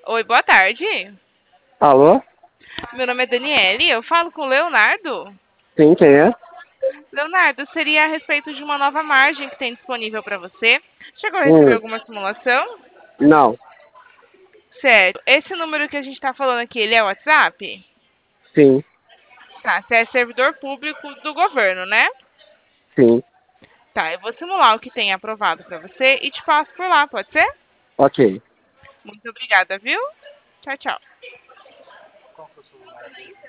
Oi, boa tarde. Alô? Meu nome é Daniele, eu falo com o Leonardo. Sim, quem é? Leonardo, seria a respeito de uma nova margem que tem disponível para você. Chegou a receber Hum, alguma simulação? não. Certo. Esse número que a gente está falando aqui, ele é o WhatsApp? Sim, Tá, você é servidor público do governo, né? sim. Tá, eu vou simular o que tem aprovado para você e te passo por lá, pode ser? Ok. Muito obrigada, viu? Tchau, tchau.